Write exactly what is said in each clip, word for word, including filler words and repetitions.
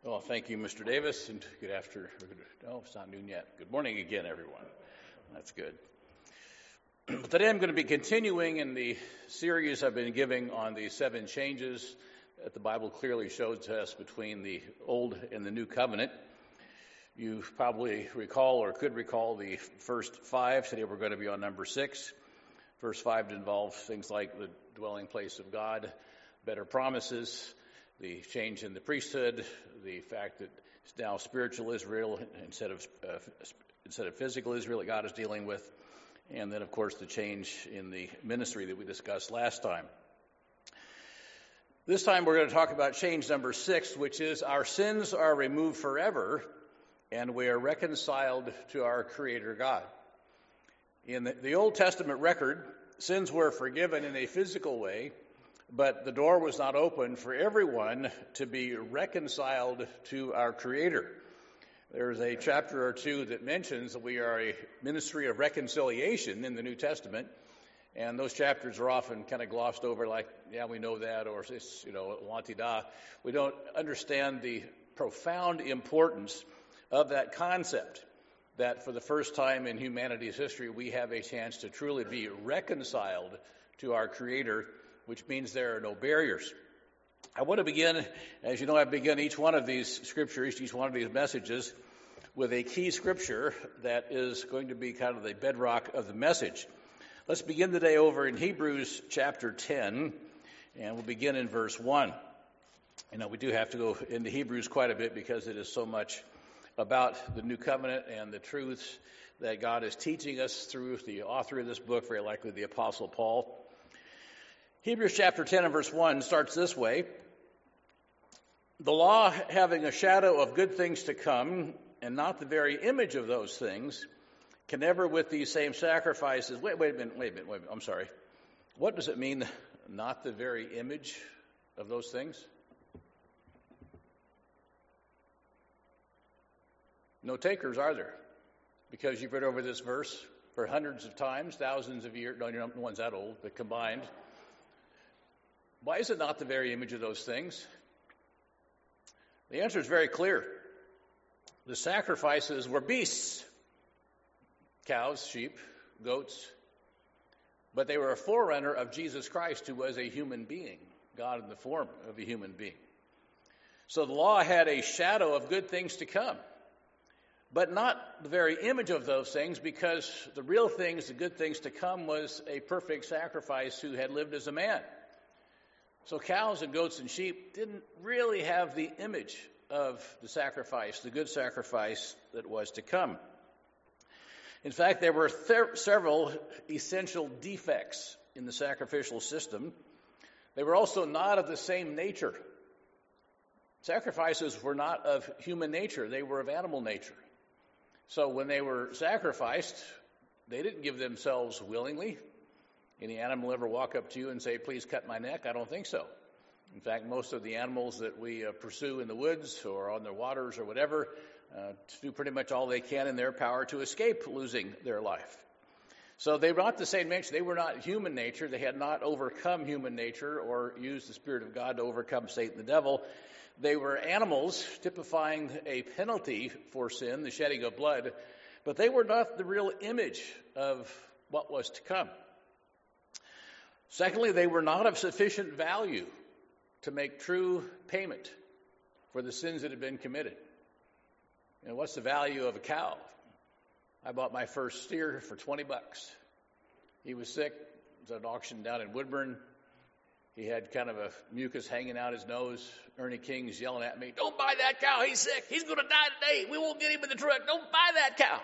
Well, thank you, Mister Davis, and good afternoon. No, it's not noon yet. Good morning again, everyone. That's good. Today I'm going to be continuing in the series I've been giving on the seven changes that the Bible clearly shows to us between the Old and the New Covenant. You probably recall or could recall the first five. Today we're going to be on number six. Verse five involves things like the dwelling place of God, better promises, the change in the priesthood, the fact that it's now spiritual Israel instead of uh, instead of physical Israel that God is dealing with, and then, of course, the change in the ministry that we discussed last time. This time we're going to talk about change number six, which is our sins are removed forever, and we are reconciled to our Creator God. In the, the Old Testament record, sins were forgiven in a physical way, but the door was not open for everyone to be reconciled to our Creator. There's a chapter or two that mentions that we are a ministry of reconciliation in the New Testament, and those chapters are often kind of glossed over like, yeah, we know that, or it's, you know, la-ti-da. We don't understand the profound importance of that concept, that for the first time in humanity's history, we have a chance to truly be reconciled to our Creator, which means there are no barriers. I want to begin, as you know, I begin each one of these scriptures, each one of these messages, with a key scripture that is going to be kind of the bedrock of the message. Let's begin today over in Hebrews chapter ten, and we'll begin in verse one. You know, we do have to go into Hebrews quite a bit because it is so much about the new covenant and the truths that God is teaching us through the author of this book, very likely the Apostle Paul. Hebrews chapter ten and verse one starts this way. The law, having a shadow of good things to come, and not the very image of those things, can never with these same sacrifices... Wait, wait a minute, wait a minute, wait a minute, I'm sorry. What does it mean, not the very image of those things? No takers, are there? Because you've read over this verse for hundreds of times, thousands of years, no, no one's that old, but combined. Why is it not the very image of those things? The answer is very clear. The sacrifices were beasts, cows, sheep, goats, but they were a forerunner of Jesus Christ, who was a human being, God in the form of a human being. So the law had a shadow of good things to come, but not the very image of those things, because the real things, the good things to come, was a perfect sacrifice who had lived as a man. So cows and goats and sheep didn't really have the image of the sacrifice, the good sacrifice that was to come. In fact, there were th- several essential defects in the sacrificial system. They were also not of the same nature. Sacrifices were not of human nature. They were of animal nature. So when they were sacrificed, they didn't give themselves willingly. Any animal ever walk up to you and say, please cut my neck? I don't think so. In fact, most of the animals that we uh, pursue in the woods or on the waters or whatever uh, do pretty much all they can in their power to escape losing their life. So they were not the same nature. They were not human nature. They had not overcome human nature or used the Spirit of God to overcome Satan the devil. They were animals typifying a penalty for sin, the shedding of blood, but they were not the real image of what was to come. Secondly, they were not of sufficient value to make true payment for the sins that had been committed. You know, what's the value of a cow? I bought my first steer for twenty bucks. He was sick. It was at an auction down in Woodburn. He had kind of a mucus hanging out his nose. Ernie King's yelling at me, don't buy that cow. He's sick. He's going to die today. We won't get him in the truck. Don't buy that cow.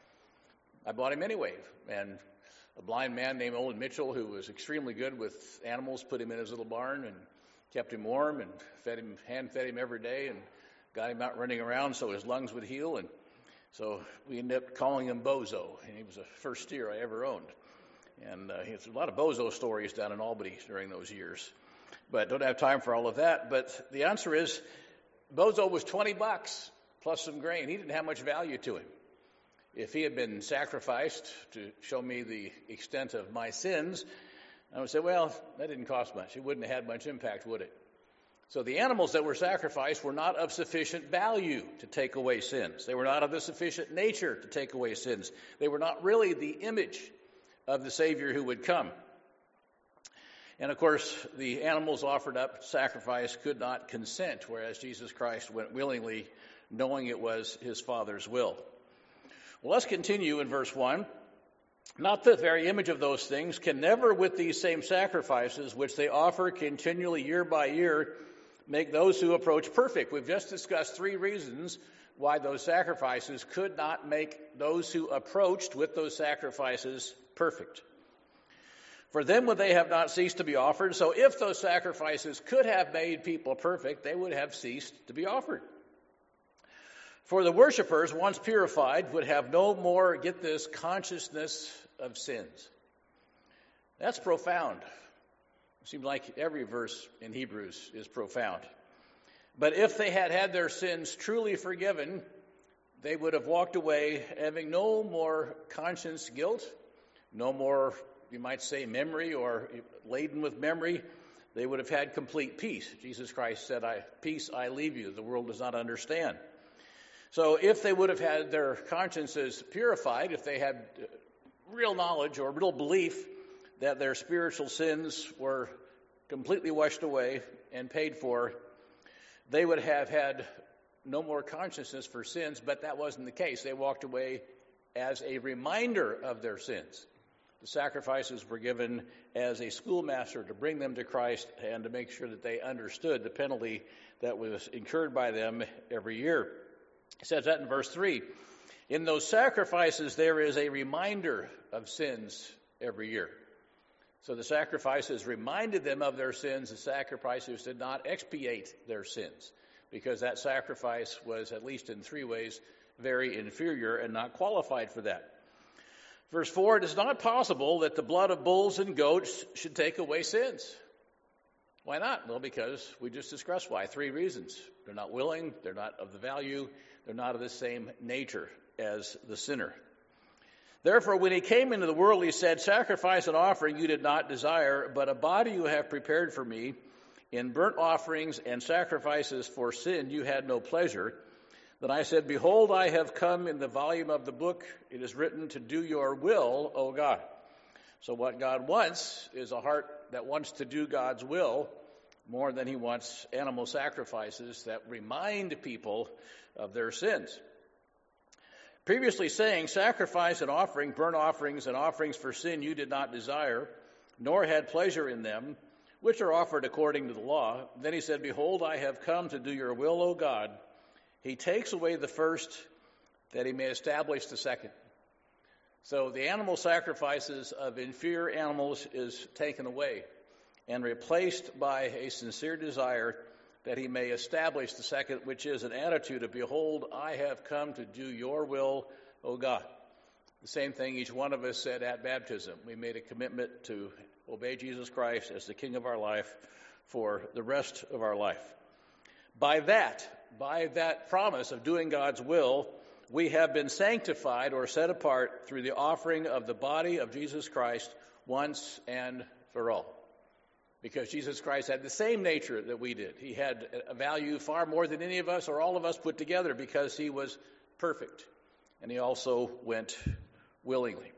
I bought him anyway. And a blind man named Owen Mitchell, who was extremely good with animals, put him in his little barn and kept him warm and fed him, hand-fed him every day and got him out running around so his lungs would heal. And so we ended up calling him Bozo, and he was the first steer I ever owned. And uh, there's a lot of Bozo stories down in Albany during those years. But don't have time for all of that. But the answer is, Bozo was twenty bucks plus some grain. He didn't have much value to him. If he had been sacrificed to show me the extent of my sins, I would say, well, that didn't cost much. It wouldn't have had much impact, would it? So the animals that were sacrificed were not of sufficient value to take away sins. They were not of the sufficient nature to take away sins. They were not really the image of the Savior who would come. And of course, the animals offered up sacrifice could not consent, whereas Jesus Christ went willingly, knowing it was his Father's will. Well, let's continue in verse one. Not the very image of those things can never with these same sacrifices, which they offer continually year by year, make those who approach perfect. We've just discussed three reasons why those sacrifices could not make those who approached with those sacrifices perfect. For them would they have not ceased to be offered. So if those sacrifices could have made people perfect, they would have ceased to be offered. For the worshipers, once purified, would have no more, get this, consciousness of sins. That's profound. It seems like every verse in Hebrews is profound. But if they had had their sins truly forgiven, they would have walked away having no more conscience guilt, no more, you might say, memory or laden with memory. They would have had complete peace. Jesus Christ said, I, peace I leave you, the world does not understand. So if they would have had their consciences purified, if they had real knowledge or real belief that their spiritual sins were completely washed away and paid for, they would have had no more consciousness for sins, but that wasn't the case. They walked away as a reminder of their sins. The sacrifices were given as a schoolmaster to bring them to Christ and to make sure that they understood the penalty that was incurred by them every year. It says that in verse three. In those sacrifices, there is a reminder of sins every year. So the sacrifices reminded them of their sins. The sacrifices did not expiate their sins, because that sacrifice was, at least in three ways, very inferior and not qualified for that. Verse four, it is not possible that the blood of bulls and goats should take away sins. Why not? Well, because we just discussed why. Three reasons. They're not willing, they're not of the value, they're not of the same nature as the sinner. Therefore, when he came into the world, he said, sacrifice and offering you did not desire, but a body you have prepared for me. In burnt offerings and sacrifices for sin you had no pleasure. Then I said, behold, I have come. In the volume of the book it is written to do your will, O God. So what God wants is a heart that wants to do God's will more than he wants animal sacrifices that remind people of their sins. Previously saying, sacrifice and offering, burnt offerings and offerings for sin you did not desire, nor had pleasure in them, which are offered according to the law. Then he said, behold, I have come to do your will, O God. He takes away the first, that he may establish the second. So the animal sacrifices of inferior animals is taken away and replaced by a sincere desire that he may establish the second, which is an attitude of, behold, I have come to do your will, O God. The same thing each one of us said at baptism. We made a commitment to obey Jesus Christ as the King of our life for the rest of our life. By that, by that promise of doing God's will, we have been sanctified or set apart through the offering of the body of Jesus Christ once and for all. Because Jesus Christ had the same nature that we did. He had a value far more than any of us or all of us put together, because he was perfect. And he also went willingly.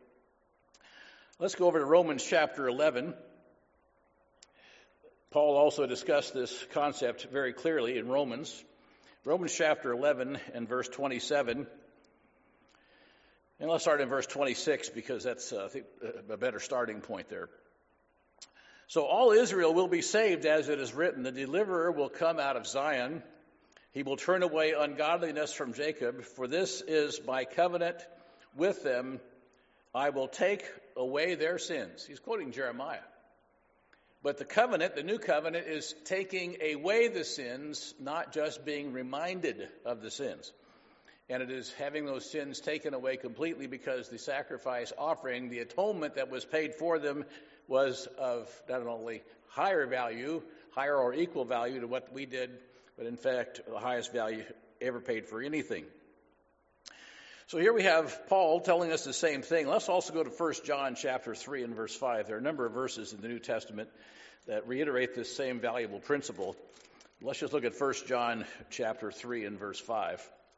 Let's go over to Romans chapter eleven. Paul also discussed this concept very clearly in Romans. Romans chapter eleven and verse twenty-seven. And let's start in verse twenty-six, because that's, uh, I think, a better starting point there. So all Israel will be saved, as it is written, the deliverer will come out of Zion. He will turn away ungodliness from Jacob, for this is my covenant with them. I will take away their sins. He's quoting Jeremiah. But the covenant, the new covenant, is taking away the sins, not just being reminded of the sins. And it is having those sins taken away completely, because the sacrifice offering, the atonement that was paid for them, was of not only higher value, higher or equal value to what we did, but in fact the highest value ever paid for anything. So here we have Paul telling us the same thing. Let's also go to First John chapter three and verse five. There are a number of verses in the New Testament that reiterate this same valuable principle. Let's just look at First John chapter three and verse five.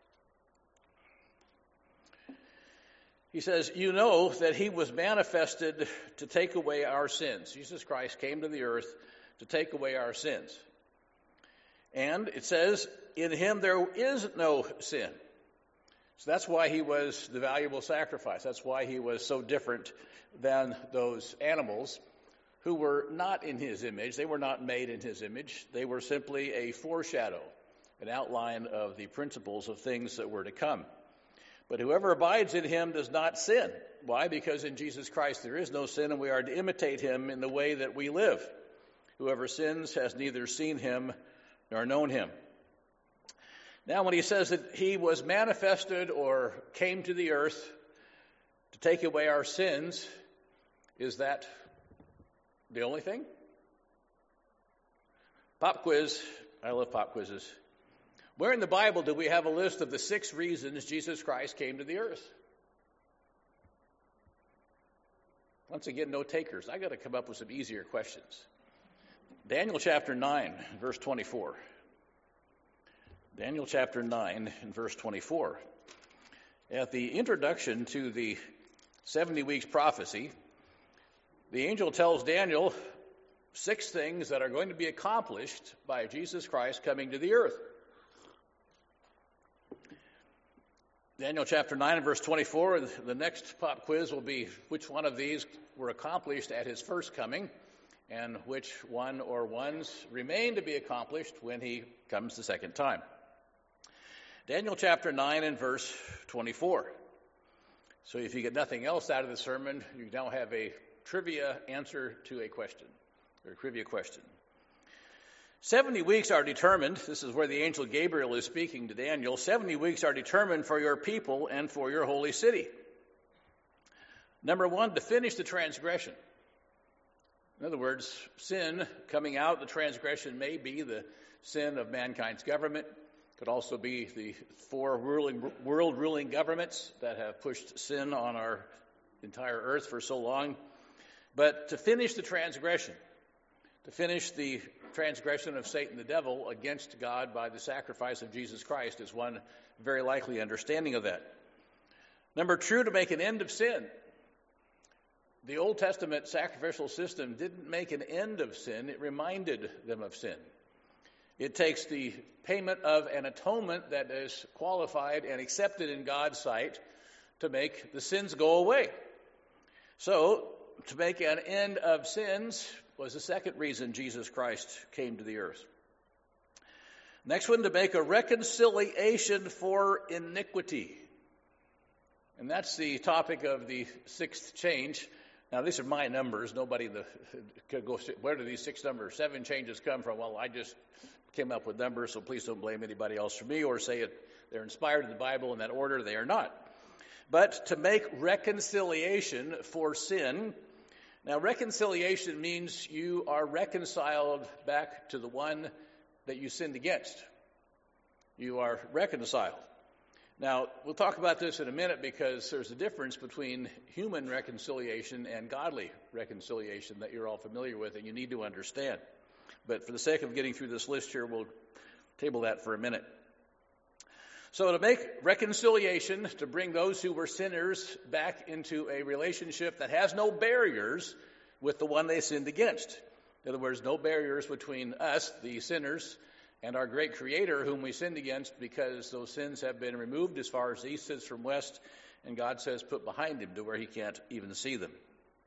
He says, "You know that he was manifested to take away our sins." Jesus Christ came to the earth to take away our sins. And it says, "In him there is no sin." So that's why he was the valuable sacrifice. That's why he was so different than those animals who were not in his image. They were not made in his image. They were simply a foreshadow, an outline of the principles of things that were to come. But whoever abides in him does not sin. Why? Because in Jesus Christ there is no sin, and we are to imitate him in the way that we live. Whoever sins has neither seen him nor known him. Now, when he says that he was manifested or came to the earth to take away our sins, is that the only thing? Pop quiz. I love pop quizzes. Where in the Bible do we have a list of the six reasons Jesus Christ came to the earth? Once again, no takers. I got to come up with some easier questions. Daniel chapter nine, verse twenty-four. Daniel chapter nine and verse twenty-four. At the introduction to the seventy weeks prophecy, the angel tells Daniel six things that are going to be accomplished by Jesus Christ coming to the earth. Daniel chapter nine and verse twenty-four, the next pop quiz will be which one of these were accomplished at his first coming and which one or ones remain to be accomplished when he comes the second time. Daniel chapter nine and verse twenty-four. So if you get nothing else out of the sermon, you now have a trivia answer to a question, or a trivia question. Seventy weeks are determined, this is where the angel Gabriel is speaking to Daniel, seventy weeks are determined for your people and for your holy city. Number one, to finish the transgression. In other words, sin coming out, the transgression may be the sin of mankind's government. Could also be the four ruling, world ruling governments that have pushed sin on our entire earth for so long. But to finish the transgression, to finish the transgression of Satan the devil against God by the sacrifice of Jesus Christ is one very likely understanding of that. Number two, to make an end of sin. The Old Testament sacrificial system didn't make an end of sin, it reminded them of sin. It takes the payment of an atonement that is qualified and accepted in God's sight to make the sins go away. So, to make an end of sins was the second reason Jesus Christ came to the earth. Next one, to make a reconciliation for iniquity. And that's the topic of the sixth change. Now, these are my numbers. Nobody the, could go, where do these six numbers, seven changes come from? Well, I just came up with numbers, so please don't blame anybody else for me or say it, they're inspired in the Bible in that order. They are not. But to make reconciliation for sin. Now, reconciliation means you are reconciled back to the one that you sinned against. You are reconciled. Now, we'll talk about this in a minute because there's a difference between human reconciliation and godly reconciliation that you're all familiar with and you need to understand. But for the sake of getting through this list here, we'll table that for a minute. So to make reconciliation, to bring those who were sinners back into a relationship that has no barriers with the one they sinned against. In other words, no barriers between us, the sinners, and our great Creator whom we sinned against, because those sins have been removed as far as the east is from west, and God says put behind him to where he can't even see them.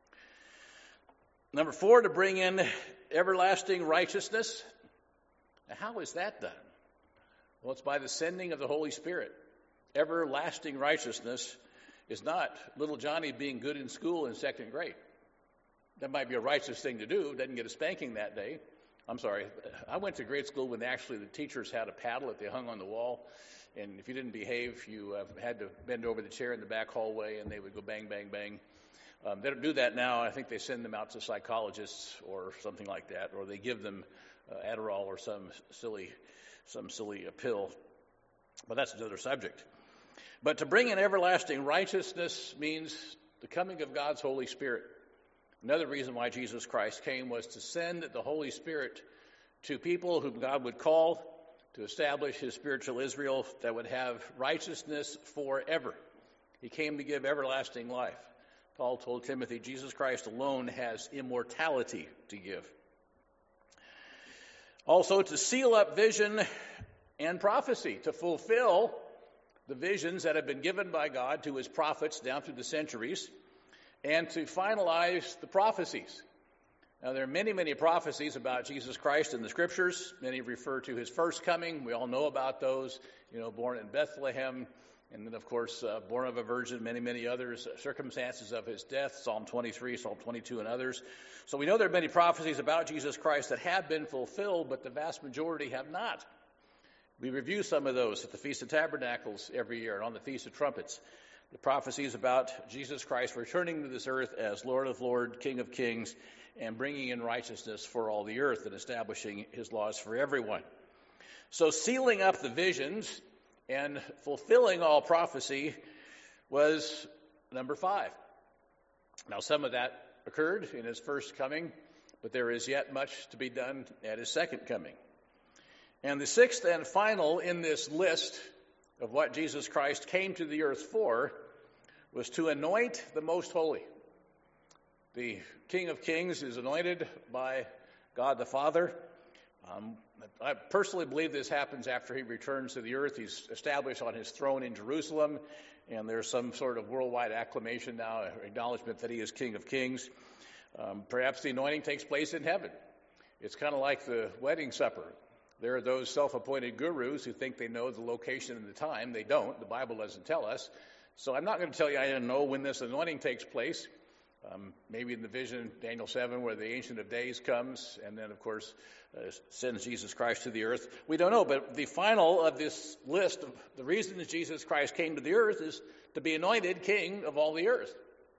Number four, to bring in everlasting righteousness. Now, how is that done? Well, it's by the sending of the Holy Spirit. Everlasting righteousness is not little Johnny being good in school in second grade. That might be a righteous thing to do. Doesn't get a spanking that day. I'm sorry. I went to grade school when actually the teachers had a paddle that they hung on the wall. And if you didn't behave, you uh, had to bend over the chair in the back hallway and they would go bang, bang, bang. Um, they don't do that now. I think they send them out to psychologists or something like that, or they give them uh, Adderall or some silly some silly pill. But that's another subject. But to bring in everlasting righteousness means the coming of God's Holy Spirit. Another reason why Jesus Christ came was to send the Holy Spirit to people whom God would call to establish his spiritual Israel that would have righteousness forever. He came to give everlasting life. Paul told Timothy, Jesus Christ alone has immortality to give. Also, to seal up vision and prophecy, to fulfill the visions that have been given by God to his prophets down through the centuries, and to finalize the prophecies. Now, there are many, many prophecies about Jesus Christ in the Scriptures. Many refer to his first coming. We all know about those, you know, born in Bethlehem, and then, of course, uh, born of a virgin, many, many others, uh, circumstances of his death, Psalm twenty-three, Psalm twenty-two, and others. So we know there are many prophecies about Jesus Christ that have been fulfilled, but the vast majority have not. We review some of those at the Feast of Tabernacles every year and on the Feast of Trumpets. The prophecies about Jesus Christ returning to this earth as Lord of Lords, King of Kings, and bringing in righteousness for all the earth and establishing his laws for everyone. So sealing up the visions and fulfilling all prophecy was number five. Now, some of that occurred in his first coming, but there is yet much to be done at his second coming. And the sixth and final in this list of what Jesus Christ came to the earth for was to anoint the most holy. The King of Kings is anointed by God the Father. Um, I personally believe this happens after he returns to the earth. He's established on his throne in Jerusalem, and there's some sort of worldwide acclamation now, acknowledgement that he is King of Kings. Um, perhaps the anointing takes place in heaven. It's kind of like the wedding supper. There are those self-appointed gurus who think they know the location and the time. They don't. The Bible doesn't tell us. So I'm not going to tell you I don't know when this anointing takes place. Um, maybe in the vision, Daniel seven, where the Ancient of Days comes, and then, of course, uh, sends Jesus Christ to the earth. We don't know, but the final of this list of the reasons Jesus Christ came to the earth is to be anointed King of all the earth.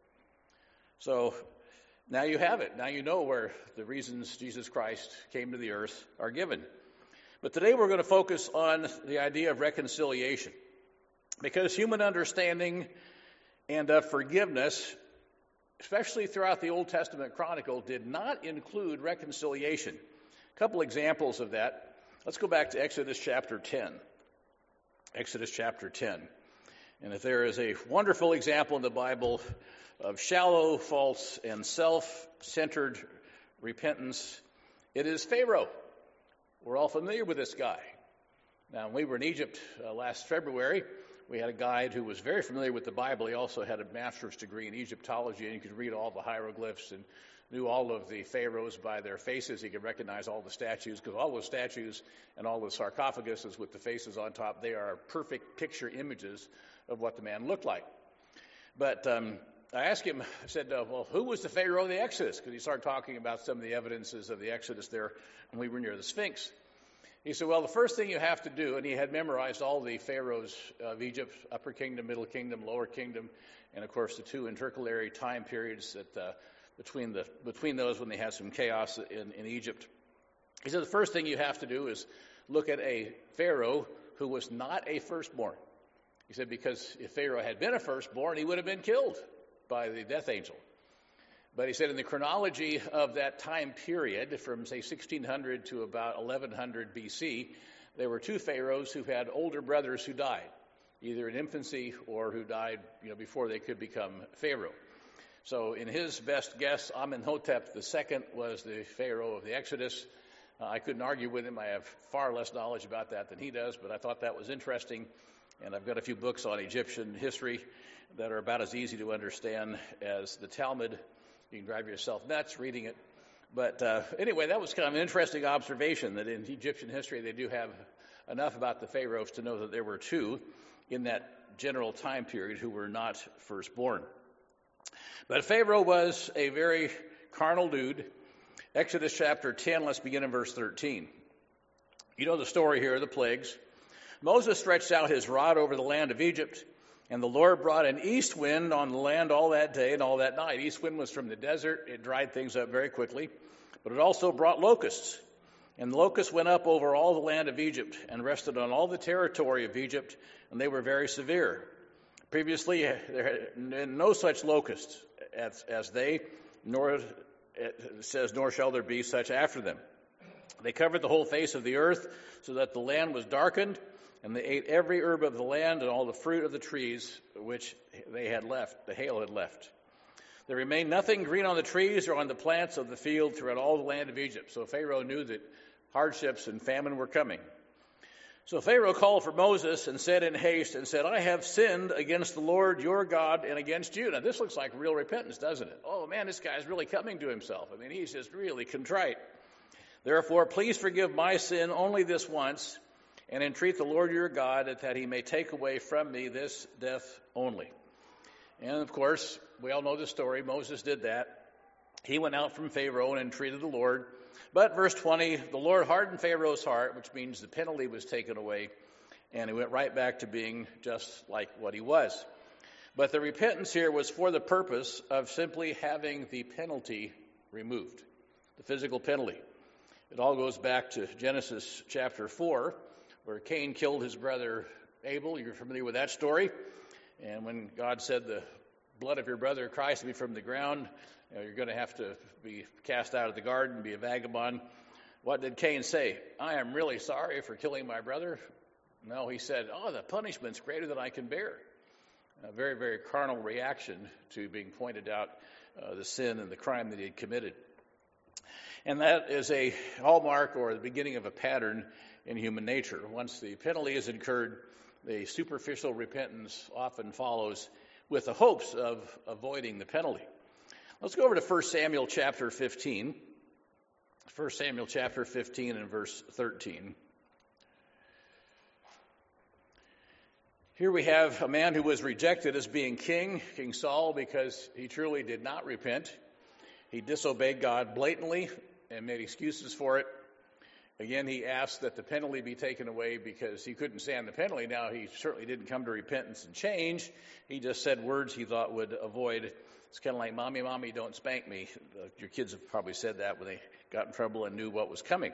So now you have it. Now you know where the reasons Jesus Christ came to the earth are given. But today we're going to focus on the idea of reconciliation, because human understanding and of forgiveness, especially throughout the Old Testament Chronicle, did not include reconciliation. A couple examples of that. Let's go back to Exodus chapter ten. Exodus chapter ten. And if there is a wonderful example in the Bible of shallow, false, and self-centered repentance, it is Pharaoh. We're all familiar with this guy. Now, when we were in Egypt uh, last February, we had a guide who was very familiar with the Bible. He also had a master's degree in Egyptology, and he could read all the hieroglyphs and knew all of the pharaohs by their faces. He could recognize all the statues, because all those statues and all the sarcophaguses with the faces on top, they are perfect picture images of what the man looked like. But um, I asked him, I said, uh, well, who was the Pharaoh of the Exodus? Because he started talking about some of the evidences of the Exodus there when we were near the Sphinx. He said, well, the first thing you have to do, and he had memorized all the pharaohs of Egypt, Upper Kingdom, Middle Kingdom, Lower Kingdom, and, of course, the two intercalary time periods that uh, between the between those when they had some chaos in, in Egypt. He said the first thing you have to do is look at a pharaoh who was not a firstborn. He said because if Pharaoh had been a firstborn, he would have been killed by the death angel. But he said in the chronology of that time period, from, say, sixteen hundred to about eleven hundred B C, there were two pharaohs who had older brothers who died, either in infancy or who died, you know, before they could become pharaoh. So in his best guess, Amenhotep the second was the pharaoh of the Exodus. Uh, I couldn't argue with him. I have far less knowledge about that than he does, but I thought that was interesting. And I've got a few books on Egyptian history that are about as easy to understand as the Talmud. You can drive yourself nuts reading it. But uh, anyway, that was kind of an interesting observation that in Egyptian history they do have enough about the pharaohs to know that there were two in that general time period who were not firstborn. But Pharaoh was a very carnal dude. Exodus chapter ten, let's begin in verse thirteen. You know the story here, the plagues. Moses stretched out his rod over the land of Egypt, and the Lord brought an east wind on the land all that day and all that night. East wind was from the desert. It dried things up very quickly. But it also brought locusts. And the locusts went up over all the land of Egypt and rested on all the territory of Egypt, and they were very severe. Previously, there had been no such locusts as, as they, nor, it says, nor shall there be such after them. They covered the whole face of the earth so that the land was darkened, and they ate every herb of the land and all the fruit of the trees which they had left, the hail had left. There remained nothing green on the trees or on the plants of the field throughout all the land of Egypt. So Pharaoh knew that hardships and famine were coming. So Pharaoh called for Moses and said in haste and said, I have sinned against the Lord your God and against you. Now this looks like real repentance, doesn't it? Oh man, this guy's really coming to himself. I mean, he's just really contrite. Therefore, please forgive my sin only this once, and entreat the Lord your God that he may take away from me this death only. And of course, we all know the story. Moses did that. He went out from Pharaoh and entreated the Lord. But verse twenty, the Lord hardened Pharaoh's heart, which means the penalty was taken away, and he went right back to being just like what he was. But the repentance here was for the purpose of simply having the penalty removed, the physical penalty. It all goes back to Genesis chapter four, where Cain killed his brother Abel. You're familiar with that story. And when God said the blood of your brother cries to me from the ground, you know, you're going to have to be cast out of the garden, be a vagabond. What did Cain say? I am really sorry for killing my brother. No, he said, oh, the punishment's greater than I can bear. A very, very carnal reaction to being pointed out uh, the sin and the crime that he had committed. And that is a hallmark or the beginning of a pattern in human nature. Once the penalty is incurred, the superficial repentance often follows with the hopes of avoiding the penalty. Let's go over to First Samuel chapter fifteen. First Samuel chapter fifteen and verse thirteen. Here we have a man who was rejected as being king, King Saul, because he truly did not repent. He disobeyed God blatantly and made excuses for it. Again, he asked that the penalty be taken away because he couldn't stand the penalty. Now, he certainly didn't come to repentance and change. He just said words he thought would avoid. It's kind of like, Mommy, Mommy, don't spank me. Uh, your kids have probably said that when they got in trouble and knew what was coming.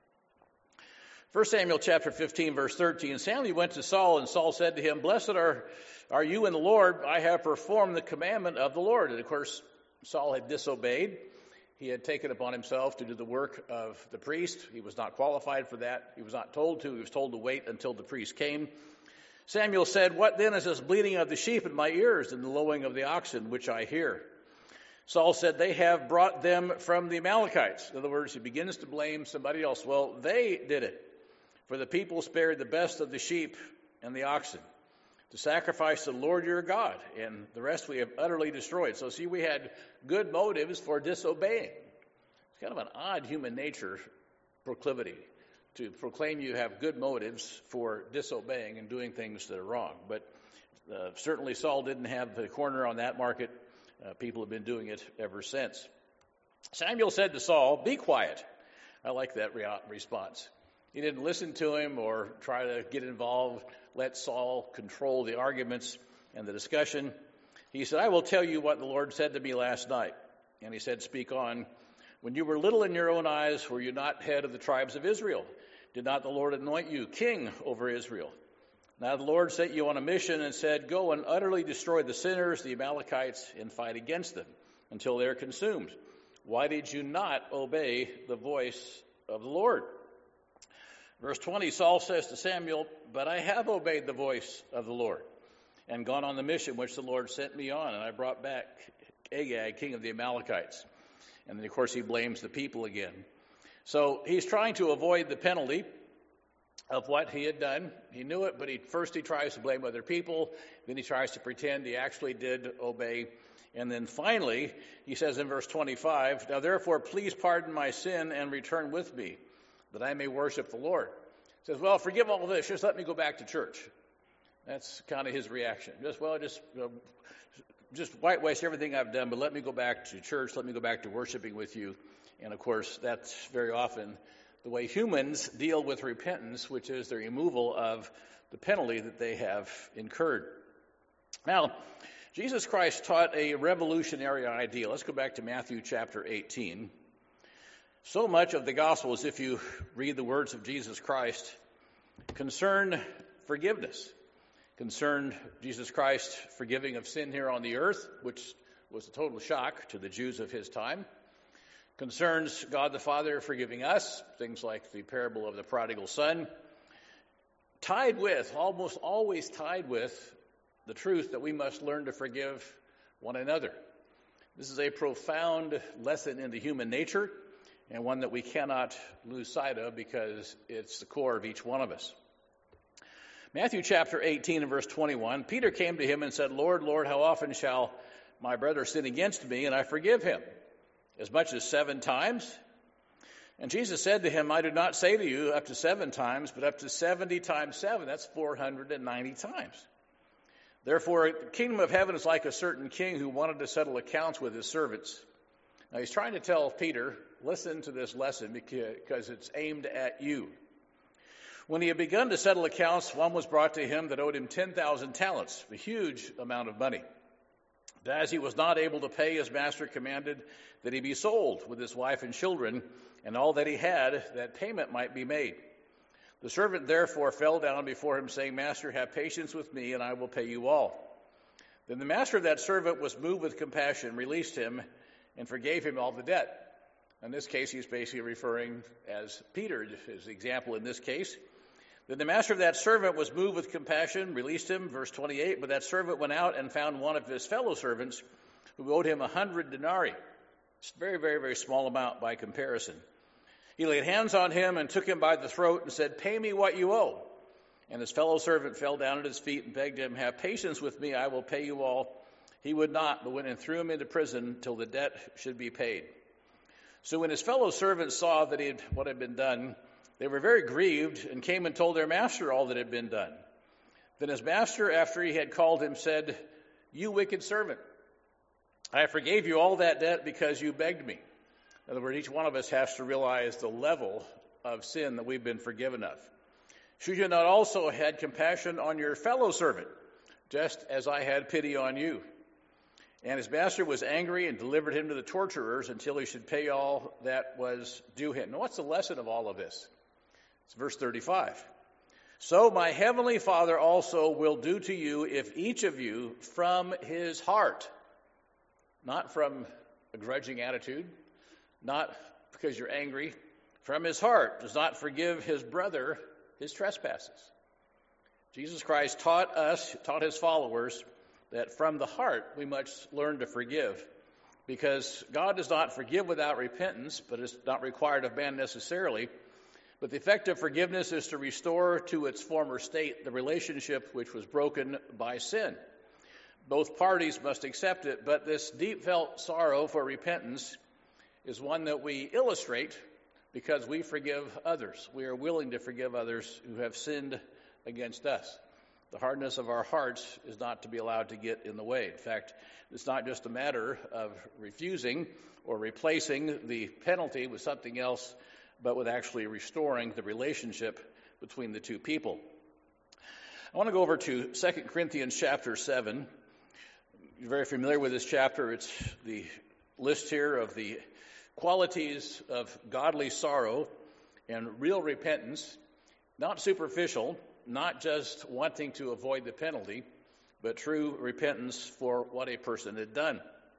First Samuel chapter fifteen, verse thirteen, Samuel went to Saul, and Saul said to him, Blessed are, are you in the Lord. I have performed the commandment of the Lord. And, of course, Saul had disobeyed. He had taken upon himself to do the work of the priest. He was not qualified for that. He was not told to. He was told to wait until the priest came. Samuel said, What then is this bleating of the sheep in my ears and the lowing of the oxen, which I hear? Saul said, They have brought them from the Amalekites. In other words, he begins to blame somebody else. Well, they did it. For the people spared the best of the sheep and the oxen to sacrifice to the Lord your God, and the rest we have utterly destroyed. So see, we had good motives for disobeying. It's kind of an odd human nature proclivity to proclaim you have good motives for disobeying and doing things that are wrong. But uh, certainly Saul didn't have the corner on that market. Uh, people have been doing it ever since. Samuel said to Saul, Be quiet. I like that re- response. He didn't listen to him or try to get involved, let Saul control the arguments and the discussion. He said, I will tell you what the Lord said to me last night. And he said, Speak on. When you were little in your own eyes, were you not head of the tribes of Israel? Did not the Lord anoint you king over Israel? Now the Lord sent you on a mission and said, Go and utterly destroy the sinners, the Amalekites, and fight against them until they're consumed. Why did you not obey the voice of the Lord? Verse twenty, Saul says to Samuel, But I have obeyed the voice of the Lord and gone on the mission which the Lord sent me on, and I brought back Agag, king of the Amalekites. And then, of course, he blames the people again. So he's trying to avoid the penalty of what he had done. He knew it, but he first he tries to blame other people. Then he tries to pretend he actually did obey. And then finally, he says in verse twenty-five, Now therefore, please pardon my sin and return with me, that I may worship the Lord. He says, well, forgive all this. Just let me go back to church. That's kind of his reaction. Just, well, just uh, just white waste everything I've done, but let me go back to church. Let me go back to worshiping with you. And, of course, that's very often the way humans deal with repentance, which is the removal of the penalty that they have incurred. Now, Jesus Christ taught a revolutionary idea. Let's go back to Matthew chapter eighteen. So much of the gospel, as if you read the words of Jesus Christ, concerned forgiveness, concerned Jesus Christ forgiving of sin here on the earth, which was a total shock to the Jews of his time, concerns God the Father forgiving us, things like the parable of the prodigal son, tied with, almost always tied with, the truth that we must learn to forgive one another. This is a profound lesson in the human nature, and one that we cannot lose sight of because it's the core of each one of us. Matthew chapter eighteen and verse twenty-one, Peter came to him and said, Lord, Lord, how often shall my brother sin against me and I forgive him? As much as seven times? And Jesus said to him, I do not say to you up to seven times, but up to seventy times seven. That's four hundred ninety times. Therefore, the kingdom of heaven is like a certain king who wanted to settle accounts with his servants. Now, he's trying to tell Peter, listen to this lesson because it's aimed at you. When he had begun to settle accounts, one was brought to him that owed him ten thousand talents, a huge amount of money. But as he was not able to pay, his master commanded that he be sold with his wife and children and all that he had, that payment might be made. The servant therefore fell down before him, saying, Master, have patience with me, and I will pay you all. Then the master of that servant was moved with compassion, released him, and forgave him all the debt. In this case, he's basically referring as Peter, his example in this case. Then the master of that servant was moved with compassion, released him, verse twenty-eight, but that servant went out and found one of his fellow servants who owed him a hundred denarii. It's a very, very, very small amount by comparison. He laid hands on him and took him by the throat and said, Pay me what you owe. And his fellow servant fell down at his feet and begged him, Have patience with me, I will pay you all. He would not, but went and threw him into prison till the debt should be paid. So when his fellow servants saw that he had, what had been done, they were very grieved and came and told their master all that had been done. Then his master, after he had called him, said, You wicked servant, I forgave you all that debt because you begged me. In other words, each one of us has to realize the level of sin that we've been forgiven of. Should you not also have had compassion on your fellow servant, just as I had pity on you? And his master was angry and delivered him to the torturers until he should pay all that was due him. Now, what's the lesson of all of this? It's verse thirty-five. So my heavenly Father also will do to you if each of you from his heart, not from a grudging attitude, not because you're angry, from his heart does not forgive his brother his trespasses. Jesus Christ taught us, taught his followers, that from the heart we must learn to forgive, because God does not forgive without repentance, but it's not required of man necessarily. But the effect of forgiveness is to restore to its former state the relationship which was broken by sin. Both parties must accept it, but this deep felt sorrow for repentance is one that we illustrate because we forgive others. We are willing to forgive others who have sinned against us. The hardness of our hearts is not to be allowed to get in the way. In fact, it's not just a matter of refusing or replacing the penalty with something else, but with actually restoring the relationship between the two people. I want to go over to Second Corinthians chapter seven. You're very familiar with this chapter. It's the list here of the qualities of godly sorrow and real repentance, not superficial, not just wanting to avoid the penalty, but true repentance for what a person had done.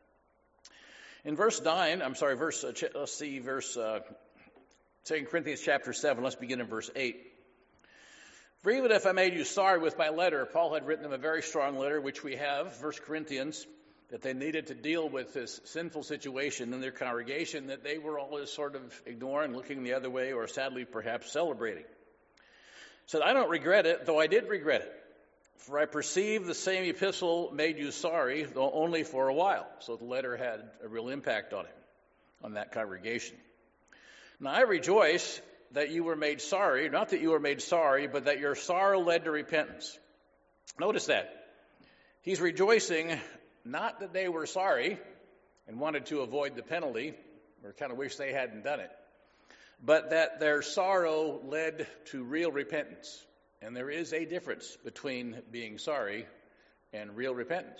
In verse nine, I'm sorry, verse, uh, let's see, verse, uh, Second Corinthians chapter seven, let's begin in verse eight. For even if I made you sorry with my letter, Paul had written them a very strong letter, which we have, First Corinthians, that they needed to deal with this sinful situation in their congregation that they were always sort of ignoring, looking the other way, or sadly perhaps celebrating. Said, I don't regret it, though I did regret it. For I perceive the same epistle made you sorry, though only for a while. So the letter had a real impact on him, on that congregation. Now I rejoice that you were made sorry, not that you were made sorry, but that your sorrow led to repentance. Notice that. He's rejoicing not that they were sorry and wanted to avoid the penalty, or kind of wish they hadn't done it, but that their sorrow led to real repentance. And there is a difference between being sorry and real repentance.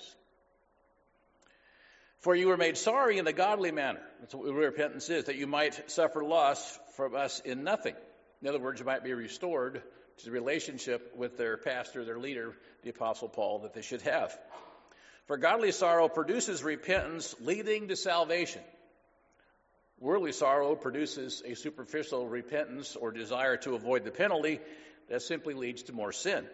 For you were made sorry in a godly manner. That's what real repentance is, that you might suffer loss from us in nothing. In other words, you might be restored to the relationship with their pastor, their leader, the Apostle Paul, that they should have. For godly sorrow produces repentance leading to salvation. Worldly sorrow produces a superficial repentance or desire to avoid the penalty that simply leads to more sin.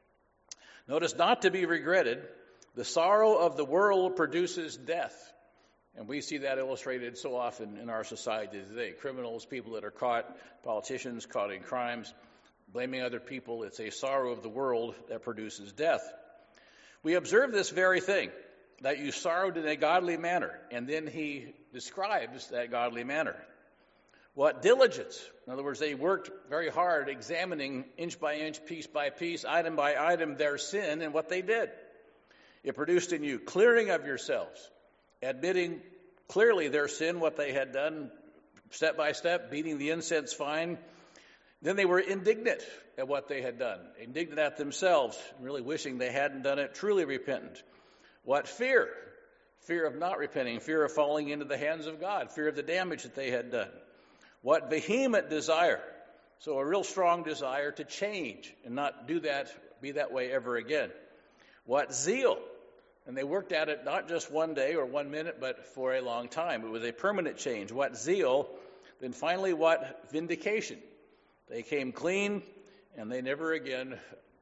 Notice, not to be regretted, the sorrow of the world produces death. And we see that illustrated so often in our society today. Criminals, people that are caught, politicians caught in crimes, blaming other people. It's a sorrow of the world that produces death. We observe this very thing, that you sorrowed in a godly manner. And then he describes that godly manner. What diligence? In other words, they worked very hard examining inch by inch, piece by piece, item by item, their sin and what they did. It produced in you clearing of yourselves, admitting clearly their sin, what they had done, step by step, beating the incense fine. Then they were indignant at what they had done, indignant at themselves, really wishing they hadn't done it, truly repentant. What fear? Fear of not repenting, fear of falling into the hands of God, fear of the damage that they had done. What vehement desire? So a real strong desire to change and not do that, be that way ever again. What zeal? And they worked at it not just one day or one minute, but for a long time. It was a permanent change. What zeal? Then finally, what vindication? They came clean, and they never again,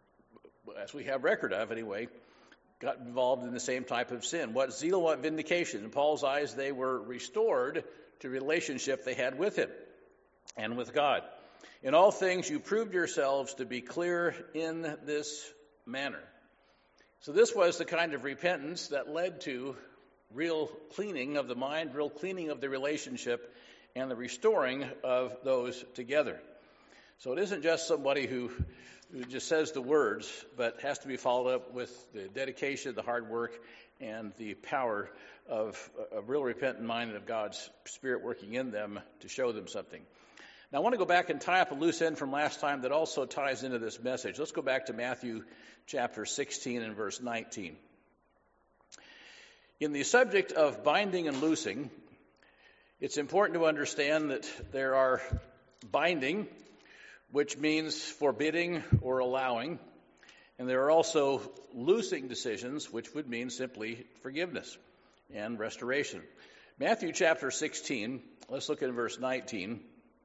as we have record of anyway, got involved in the same type of sin. What zeal, what vindication? In Paul's eyes, they were restored to relationship they had with him and with God. In all things, you proved yourselves to be clear in this manner. So this was the kind of repentance that led to real cleaning of the mind, real cleaning of the relationship, and the restoring of those together. So it isn't just somebody who, who just says the words, but has to be followed up with the dedication, the hard work, and the power of a real repentant mind and of God's Spirit working in them to show them something. Now I want to go back and tie up a loose end from last time that also ties into this message. Let's go back to Matthew chapter sixteen and verse nineteen. In the subject of binding and loosing, it's important to understand that there are binding, which means forbidding or allowing, and there are also loosing decisions, which would mean simply forgiveness and restoration. Matthew chapter sixteen, let's look at verse nineteen.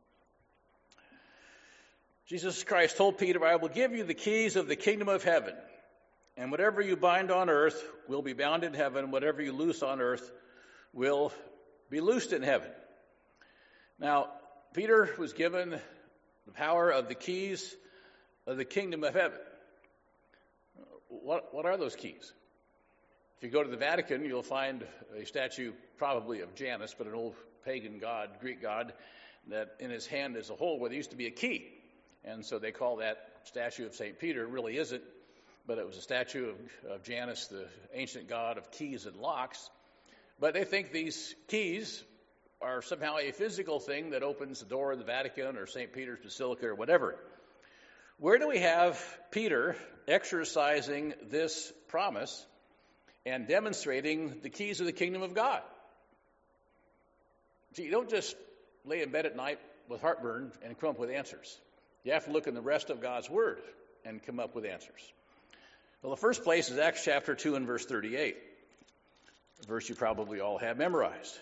Jesus Christ told Peter, I will give you the keys of the kingdom of heaven, and whatever you bind on earth will be bound in heaven, whatever you loose on earth will be loosed in heaven. Now, Peter was given the power of the keys of the kingdom of heaven. What, what are those keys? If you go to the Vatican, you'll find a statue probably of Janus, but an old pagan god, Greek god, that in his hand is a hole where there used to be a key. And so they call that statue of Saint Peter. It really isn't, but it was a statue of, of Janus, the ancient god of keys and locks. But they think these keys are somehow a physical thing that opens the door of the Vatican or Saint Peter's Basilica or whatever. Where do we have Peter exercising this promise and demonstrating the keys of the kingdom of God? See, you don't just lay in bed at night with heartburn and come up with answers. You have to look in the rest of God's Word and come up with answers. Well, the first place is Acts chapter two and verse thirty-eight, a verse you probably all have memorized.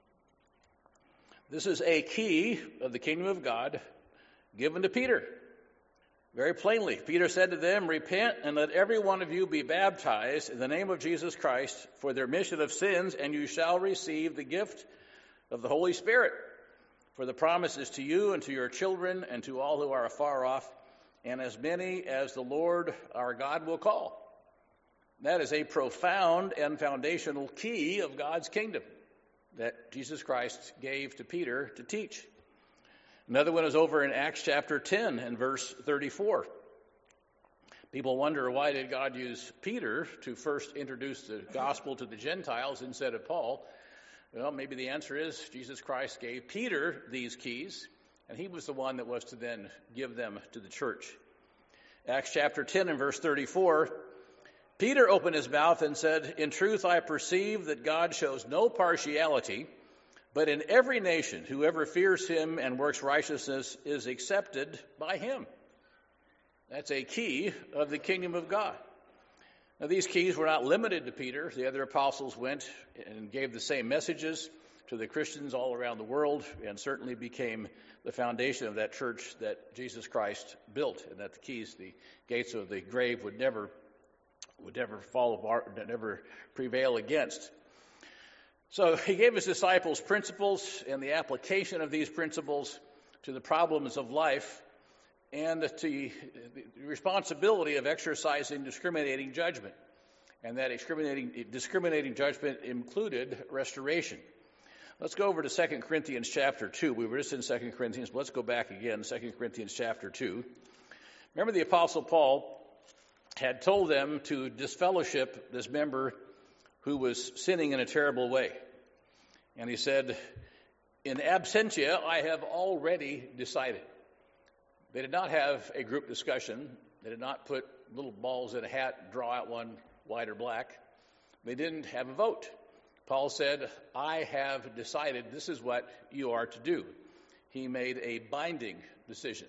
This is a key of the kingdom of God given to Peter. Very plainly, Peter said to them, repent and let every one of you be baptized in the name of Jesus Christ for the remission of sins, and you shall receive the gift of the Holy Spirit. For the promise is to you and to your children and to all who are afar off, and as many as the Lord our God will call. That is a profound and foundational key of God's kingdom that Jesus Christ gave to Peter to teach. Another one is over in Acts chapter ten and verse thirty-four. People wonder, why did God use Peter to first introduce the gospel to the Gentiles instead of Paul? Well, maybe the answer is Jesus Christ gave Peter these keys, and he was the one that was to then give them to the church. Acts chapter ten and verse thirty-four, Peter opened his mouth and said, in truth I perceive that God shows no partiality, but in every nation whoever fears him and works righteousness is accepted by him. That's a key of the kingdom of God. Now, these keys were not limited to Peter. The other apostles went and gave the same messages. to the Christians all around the world, and certainly became the foundation of that church that Jesus Christ built, and that the keys, the gates of the grave would never would never fall apart, never prevail against. So he gave his disciples principles and the application of these principles to the problems of life, and to the responsibility of exercising discriminating judgment. And that discriminating, discriminating judgment included restoration. Let's go over to Second Corinthians chapter two. We were just in Second Corinthians, but let's go back again, Second Corinthians chapter two. Remember, the Apostle Paul had told them to disfellowship this member who was sinning in a terrible way. And he said, in absentia, I have already decided. They did not have a group discussion. They did not put little balls in a hat and draw out one white or black. They didn't have a vote. Paul said, I have decided this is what you are to do. He made a binding decision.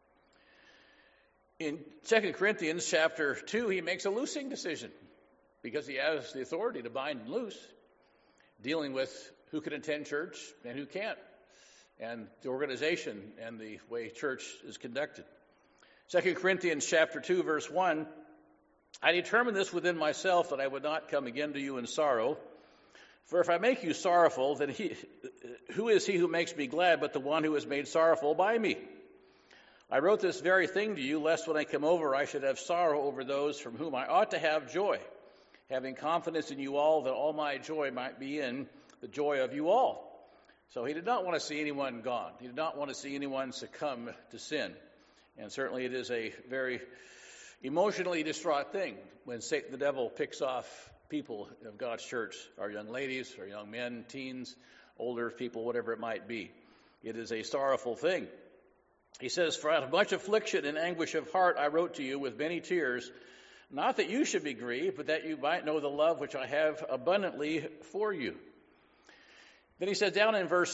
In Second Corinthians chapter two, he makes a loosing decision because he has the authority to bind and loose, dealing with who can attend church and who can't, and the organization and the way church is conducted. Second Corinthians chapter two, verse one, I determined this within myself that I would not come again to you in sorrow. For if I make you sorrowful, then he, who is he who makes me glad but the one who is made sorrowful by me? I wrote this very thing to you, lest when I come over I should have sorrow over those from whom I ought to have joy, having confidence in you all that all my joy might be in the joy of you all. So he did not want to see anyone gone. He did not want to see anyone succumb to sin. And certainly it is a very emotionally distraught thing when Satan, the devil, picks off people of God's church, our young ladies, our young men, teens, older people, whatever it might be. It is a sorrowful thing. He says, for out of much affliction and anguish of heart I wrote to you with many tears, not that you should be grieved, but that you might know the love which I have abundantly for you. Then he says down in verse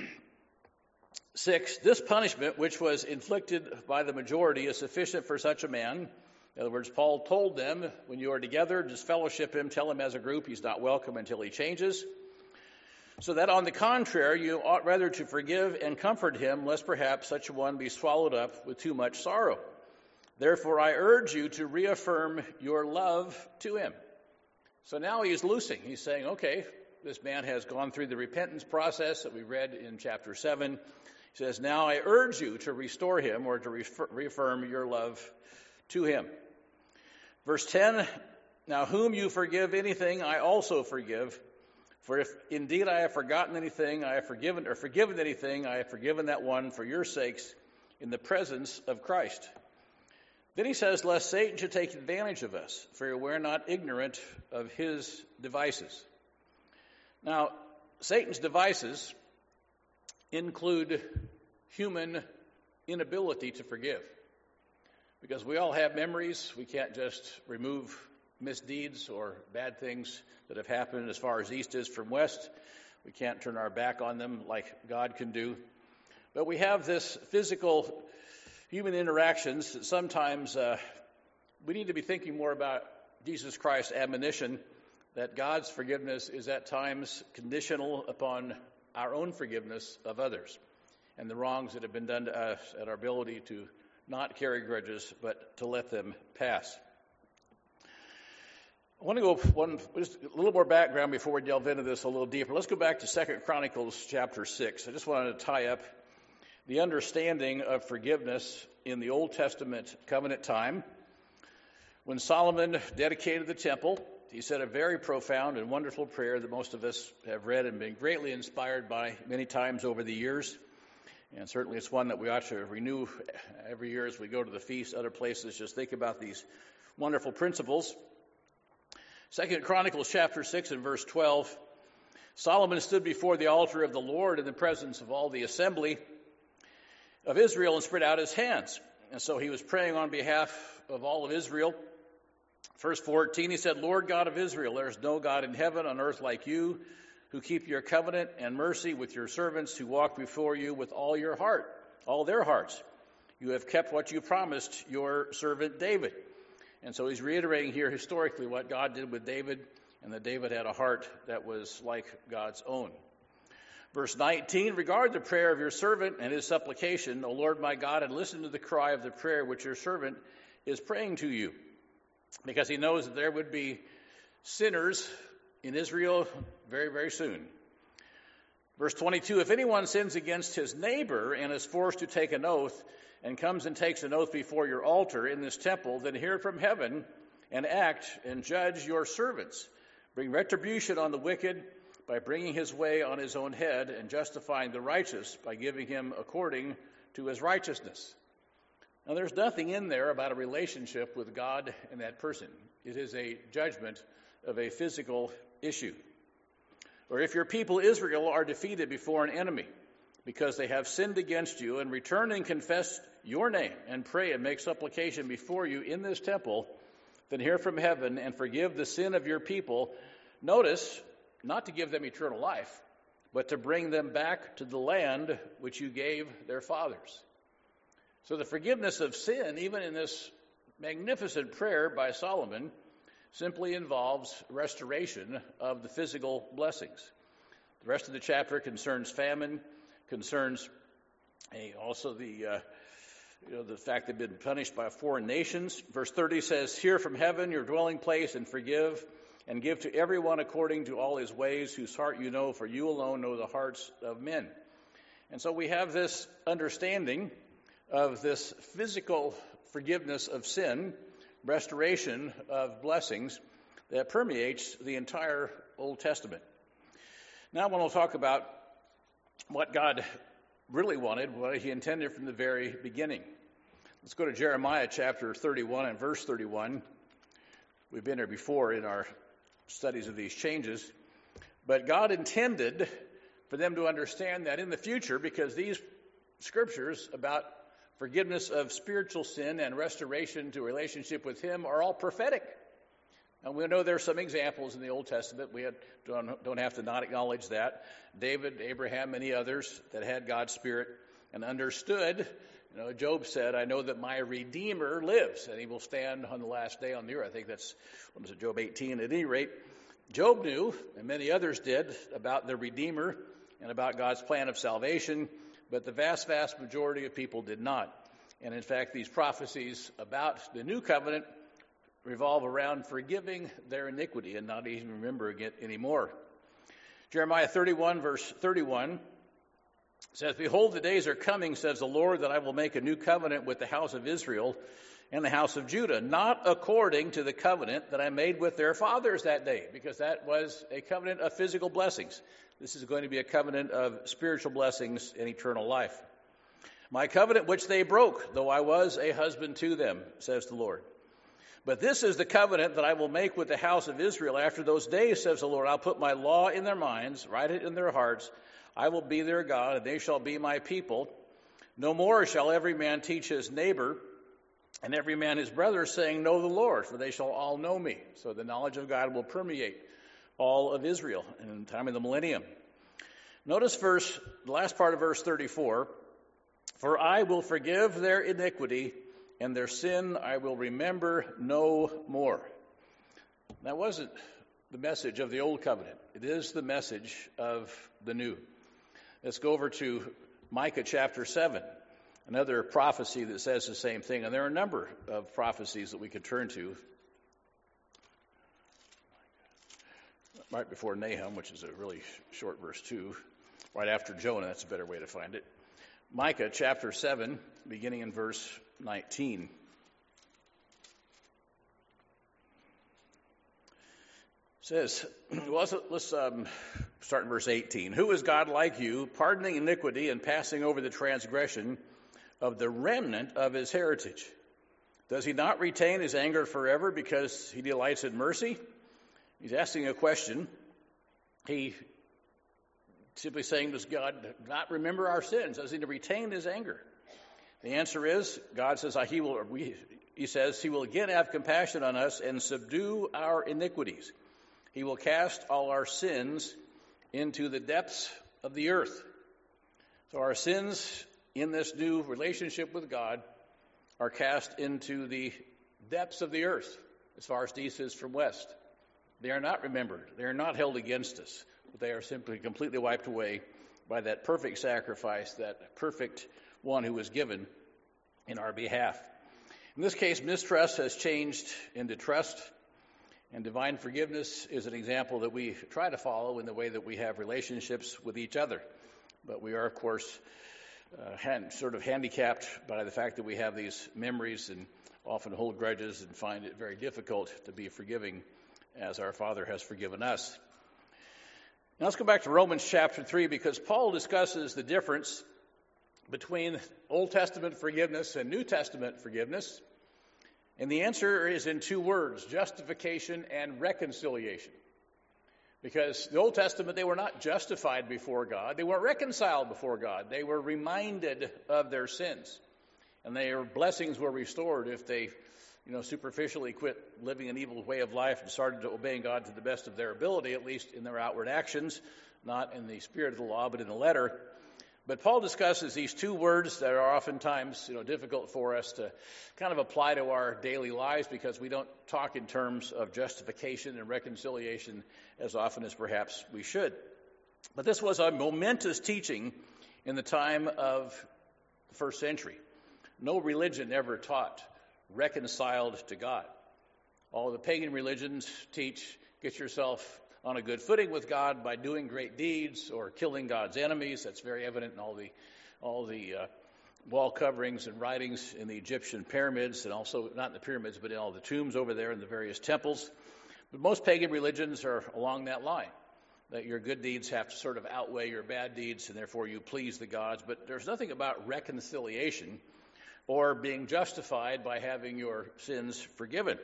six, this punishment which was inflicted by the majority is sufficient for such a man. In other words, Paul told them, when you are together, disfellowship him, tell him as a group he's not welcome until he changes. So that on the contrary, you ought rather to forgive and comfort him, lest perhaps such a one be swallowed up with too much sorrow. Therefore, I urge you to reaffirm your love to him. So now he's loosing. He's saying, okay, this man has gone through the repentance process that we read in chapter seven. He says, now I urge you to restore him or to refer, reaffirm your love to him. Verse ten, now whom you forgive anything, I also forgive. For if indeed I have forgotten anything, I have forgiven, or forgiven anything, I have forgiven that one for your sakes in the presence of Christ. Then he says, lest Satan should take advantage of us, for we're not ignorant of his devices. Now, Satan's devices include human inability to forgive. Because we all have memories. We can't just remove misdeeds or bad things that have happened as far as east is from west. We can't turn our back on them like God can do. But we have this physical human interactions that sometimes uh, we need to be thinking more about Jesus Christ's admonition that God's forgiveness is at times conditional upon our own forgiveness of others and the wrongs that have been done to us, and our ability to not carry grudges, but to let them pass. I want to go one, just a little more background before we delve into this a little deeper. Let's go back to Second Chronicles chapter six. I just wanted to tie up the understanding of forgiveness in the Old Testament covenant time. When Solomon dedicated the temple, he said a very profound and wonderful prayer that most of us have read and been greatly inspired by many times over the years. And certainly it's one that we ought to renew every year as we go to the feast, other places. Just think about these wonderful principles. Second Chronicles chapter six and verse twelve. Solomon stood before the altar of the Lord in the presence of all the assembly of Israel and spread out his hands. And so he was praying on behalf of all of Israel. Verse fourteen, he said, Lord God of Israel, there is no God in heaven, on earth like you, who keep your covenant and mercy with your servants who walk before you with all your heart, all their hearts. You have kept what you promised your servant David. And so he's reiterating here historically what God did with David, and that David had a heart that was like God's own. Verse nineteen, regard the prayer of your servant and his supplication, O Lord my God, and listen to the cry of the prayer which your servant is praying to you. Because he knows that there would be sinners in Israel very, very soon. Verse twenty-two, if anyone sins against his neighbor and is forced to take an oath and comes and takes an oath before your altar in this temple, then hear from heaven and act and judge your servants. Bring retribution on the wicked by bringing his way on his own head, and justifying the righteous by giving him according to his righteousness. Now, there's nothing in there about a relationship with God and that person. It is a judgment of a physical issue. Or if your people Israel are defeated before an enemy because they have sinned against you, and return and confess your name and pray and make supplication before you in this temple, then hear from heaven and forgive the sin of your people. Notice, not to give them eternal life, but to bring them back to the land which you gave their fathers. So the forgiveness of sin, even in this magnificent prayer by Solomon, simply involves restoration of the physical blessings. The rest of the chapter concerns famine, concerns a, also the uh, you know the fact they've been punished by foreign nations. Verse thirty says, hear from heaven your dwelling place, and forgive, and give to everyone according to all his ways, whose heart you know, for you alone know the hearts of men. And so we have this understanding of this physical forgiveness of sin, restoration of blessings that permeates the entire Old Testament. Now I want to talk about what God really wanted, what he intended from the very beginning. Let's go to Jeremiah chapter thirty-one and verse thirty-one. We've been there before in our studies of these changes. But God intended for them to understand that in the future, because these scriptures about forgiveness of spiritual sin and restoration to relationship with him are all prophetic. And we know there are some examples in the Old Testament. We don't, don't have to not acknowledge that. David, Abraham, many others that had God's Spirit and understood. You know, Job said, I know that my Redeemer lives, and he will stand on the last day on the earth. I think that's, what is it, Job eighteen. At any rate, Job knew, and many others did, about the Redeemer and about God's plan of salvation, but the vast, vast majority of people did not. And in fact, these prophecies about the new covenant revolve around forgiving their iniquity and not even remembering it anymore. Jeremiah thirty-one, verse thirty-one says, behold, the days are coming, says the Lord, that I will make a new covenant with the house of Israel and the house of Judah, not according to the covenant that I made with their fathers that day, because that was a covenant of physical blessings. This is going to be a covenant of spiritual blessings and eternal life. My covenant which they broke, though I was a husband to them, says the Lord. But this is the covenant that I will make with the house of Israel after those days, says the Lord. I'll put my law in their minds, write it in their hearts. I will be their God, and they shall be my people. No more shall every man teach his neighbor and every man his brother, saying, know the Lord, for they shall all know me. So the knowledge of God will permeate all of Israel in the time of the millennium. Notice verse, the last part of verse thirty-four. For I will forgive their iniquity, and their sin I will remember no more. That wasn't the message of the old covenant. It is the message of the new. Let's go over to Micah chapter seven, another prophecy that says the same thing. And there are a number of prophecies that we could turn to. Right before Nahum, which is a really short verse too. Right after Jonah, that's a better way to find it. Micah chapter seven, beginning in verse nineteen. It says, well, let's, let's um, start in verse eighteen. Who is God like you, pardoning iniquity and passing over the transgression of the remnant of his heritage? Does he not retain his anger forever because he delights in mercy? He's asking a question. He simply saying, does God not remember our sins? Does he retain his anger? The answer is, God says, he will. We, he says, he will again have compassion on us and subdue our iniquities. He will cast all our sins into the depths of the earth. So our sins in this new relationship with God are cast into the depths of the earth, as far as east is from west. They are not remembered. They are not held against us. But they are simply completely wiped away by that perfect sacrifice, that perfect one who was given in our behalf. In this case, mistrust has changed into trust, and divine forgiveness is an example that we try to follow in the way that we have relationships with each other. But we are, of course, uh, hand, sort of handicapped by the fact that we have these memories and often hold grudges and find it very difficult to be forgiving as our Father has forgiven us. Now let's go back to Romans chapter three, because Paul discusses the difference between Old Testament forgiveness and New Testament forgiveness. And the answer is in two words: justification and reconciliation. Because the Old Testament, they were not justified before God. They weren't reconciled before God. They were reminded of their sins. And their blessings were restored if they, you know, superficially quit living an evil way of life and started obeying God to the best of their ability, at least in their outward actions, not in the spirit of the law, but in the letter. But Paul discusses these two words that are oftentimes, you know, difficult for us to kind of apply to our daily lives, because we don't talk in terms of justification and reconciliation as often as perhaps we should. But this was a momentous teaching in the time of the first century. No religion ever taught reconciled to God. All the pagan religions teach get yourself on a good footing with God by doing great deeds or killing God's enemies. That's very evident in all the all the uh, wall coverings and writings in the Egyptian pyramids, and also not in the pyramids, but in all the tombs over there in the various temples. But most pagan religions are along that line, that your good deeds have to sort of outweigh your bad deeds, and therefore you please the gods. But there's nothing about reconciliation or being justified by having your sins forgiven.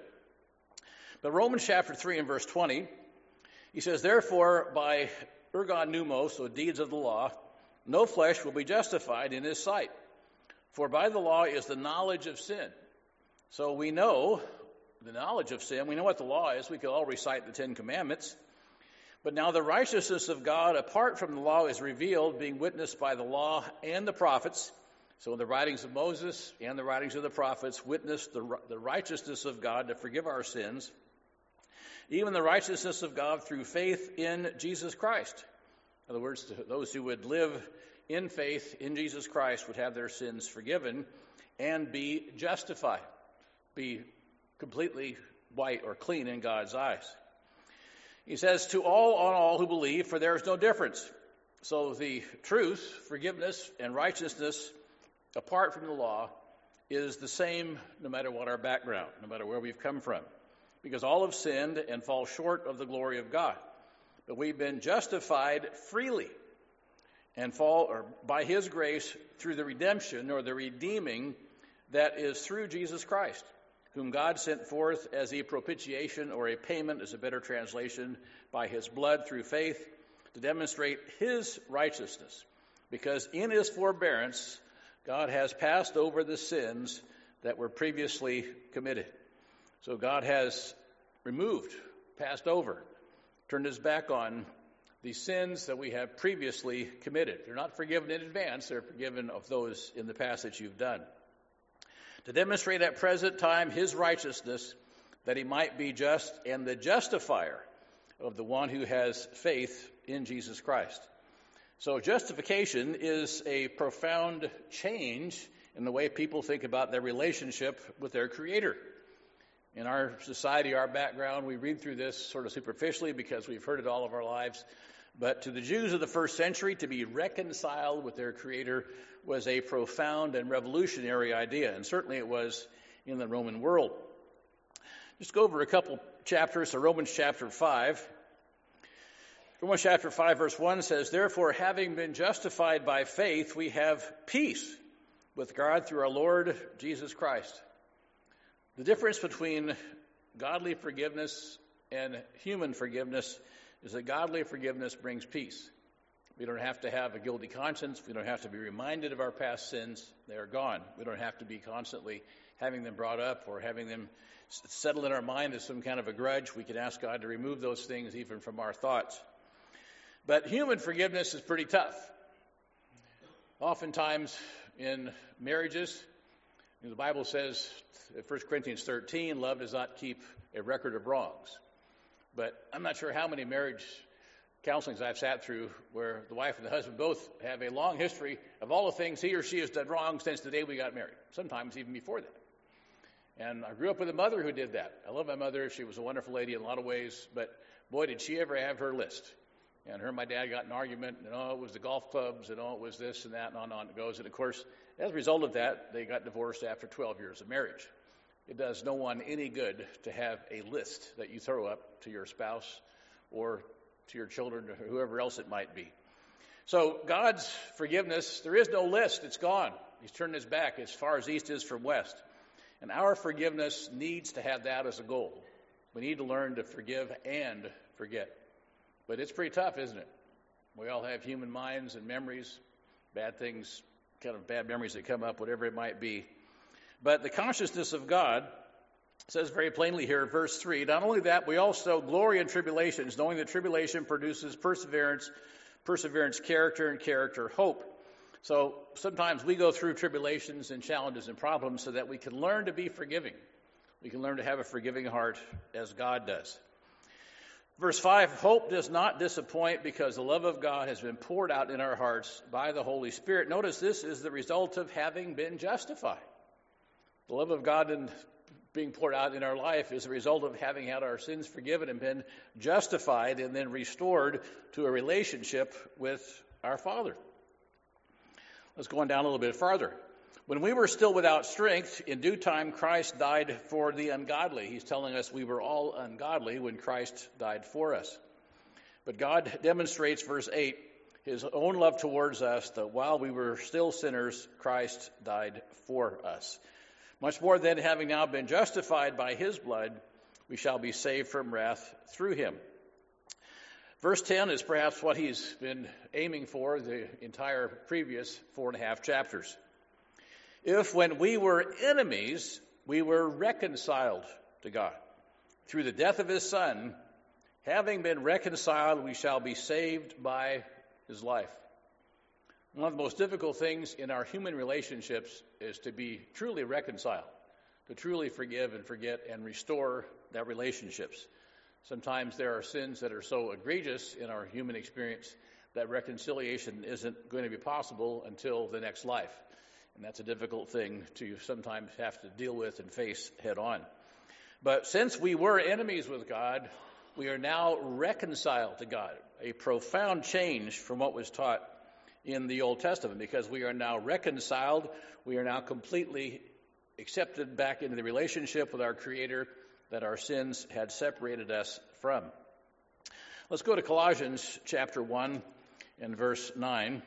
But Romans chapter three and verse twenty, he says, therefore, by ergon pneumos, so deeds of the law, no flesh will be justified in his sight. For by the law is the knowledge of sin. So we know the knowledge of sin. We know what the law is. We could all recite the Ten Commandments. But now the righteousness of God apart from the law is revealed, being witnessed by the law and the prophets. So the writings of Moses and the writings of the prophets witness the, the righteousness of God to forgive our sins, even the righteousness of God through faith in Jesus Christ. In other words, those who would live in faith in Jesus Christ would have their sins forgiven and be justified, be completely white or clean in God's eyes. He says, to all on all who believe, for there is no difference. So the truth, forgiveness, and righteousness apart from the law is the same no matter what our background, no matter where we've come from. Because all have sinned and fall short of the glory of God. But we've been justified freely and fall or by his grace through the redemption or the redeeming that is through Jesus Christ, whom God sent forth as a propitiation, or a payment is a better translation, by his blood through faith to demonstrate his righteousness. Because in his forbearance, God has passed over the sins that were previously committed. So God has removed, passed over, turned his back on the sins that we have previously committed. They're not forgiven in advance, they're forgiven of those in the past that you've done. To demonstrate at present time his righteousness, that he might be just and the justifier of the one who has faith in Jesus Christ. So justification is a profound change in the way people think about their relationship with their Creator. In our society, our background, we read through this sort of superficially because we've heard it all of our lives. But to the Jews of the first century, to be reconciled with their Creator was a profound and revolutionary idea, and certainly it was in the Roman world. Just go over a couple chapters. So Romans chapter five. Romans chapter five, verse one says, therefore, having been justified by faith, we have peace with God through our Lord Jesus Christ. The difference between godly forgiveness and human forgiveness is that godly forgiveness brings peace. We don't have to have a guilty conscience. We don't have to be reminded of our past sins. They are gone. We don't have to be constantly having them brought up or having them settle in our mind as some kind of a grudge. We can ask God to remove those things even from our thoughts. But human forgiveness is pretty tough. Oftentimes in marriages, the Bible says in First Corinthians thirteen, love does not keep a record of wrongs. But I'm not sure how many marriage counselings I've sat through where the wife and the husband both have a long history of all the things he or she has done wrong since the day we got married, sometimes even before that. And I grew up with a mother who did that. I love my mother. She was a wonderful lady in a lot of ways, but boy, did she ever have her list. And her and my dad got in an argument, and oh, it was the golf clubs, and oh, it was this and that, and on and on it goes. And of course, as a result of that, they got divorced after twelve years of marriage. It does no one any good to have a list that you throw up to your spouse or to your children or whoever else it might be. So God's forgiveness, there is no list. It's gone. He's turned his back as far as east is from west. And our forgiveness needs to have that as a goal. We need to learn to forgive and forget. But it's pretty tough, isn't it? We all have human minds and memories, bad things, kind of bad memories that come up, whatever it might be. But the consciousness of God says very plainly here, verse three, not only that, we also glory in tribulations, knowing that tribulation produces perseverance, perseverance, character, and character, hope. So sometimes we go through tribulations and challenges and problems so that we can learn to be forgiving. We can learn to have a forgiving heart as God does. Verse five, hope does not disappoint because the love of God has been poured out in our hearts by the Holy Spirit. Notice this is the result of having been justified. The love of God and being poured out in our life is a result of having had our sins forgiven and been justified and then restored to a relationship with our Father. Let's go on down a little bit farther. When we were still without strength, in due time Christ died for the ungodly. He's telling us we were all ungodly when Christ died for us. But God demonstrates, verse eight, his own love towards us, that while we were still sinners, Christ died for us. Much more than having now been justified by his blood, we shall be saved from wrath through him. Verse ten is perhaps what he's been aiming for the entire previous four and a half chapters. If when we were enemies, we were reconciled to God through the death of his Son, having been reconciled, we shall be saved by his life. One of the most difficult things in our human relationships is to be truly reconciled, to truly forgive and forget and restore that relationships. Sometimes there are sins that are so egregious in our human experience that reconciliation isn't going to be possible until the next life. And that's a difficult thing to sometimes have to deal with and face head on. But since we were enemies with God, we are now reconciled to God. A profound change from what was taught in the Old Testament, because we are now reconciled. We are now completely accepted back into the relationship with our Creator that our sins had separated us from. Let's go to Colossians chapter one and verse nine.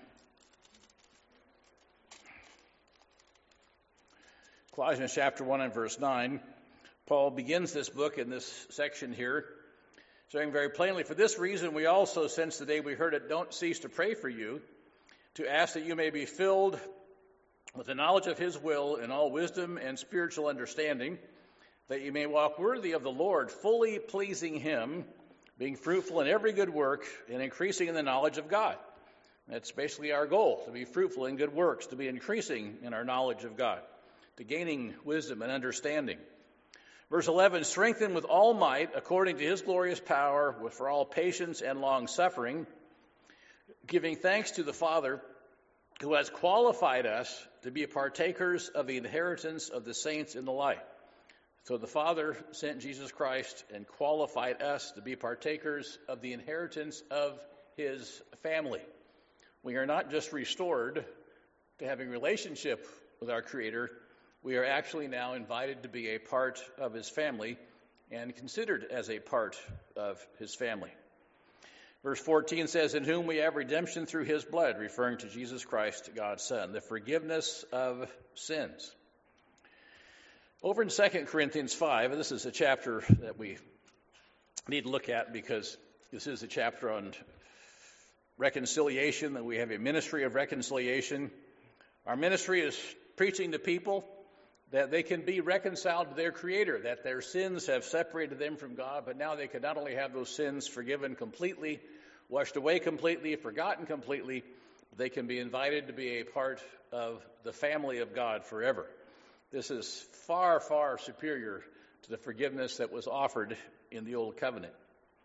Colossians chapter one and verse nine. Paul begins this book in this section here, saying very plainly, for this reason we also, since the day we heard it, don't cease to pray for you, to ask that you may be filled with the knowledge of his will in all wisdom and spiritual understanding, that you may walk worthy of the Lord, fully pleasing him, being fruitful in every good work and increasing in the knowledge of God. That's basically our goal, to be fruitful in good works, to be increasing in our knowledge of God, to gaining wisdom and understanding. Verse eleven, strengthened with all might according to his glorious power, with for all patience and long suffering, giving thanks to the Father who has qualified us to be partakers of the inheritance of the saints in the light. So the Father sent Jesus Christ and qualified us to be partakers of the inheritance of his family. We are not just restored to having a relationship with our Creator, we are actually now invited to be a part of his family and considered as a part of his family. Verse fourteen says, in whom we have redemption through his blood, referring to Jesus Christ, God's Son, the forgiveness of sins. Over in Second Corinthians five, and this is a chapter that we need to look at because this is a chapter on reconciliation, that we have a ministry of reconciliation. Our ministry is preaching to people that they can be reconciled to their Creator, that their sins have separated them from God, but now they can not only have those sins forgiven completely, washed away completely, forgotten completely, they can be invited to be a part of the family of God forever. This is far, far superior to the forgiveness that was offered in the Old Covenant.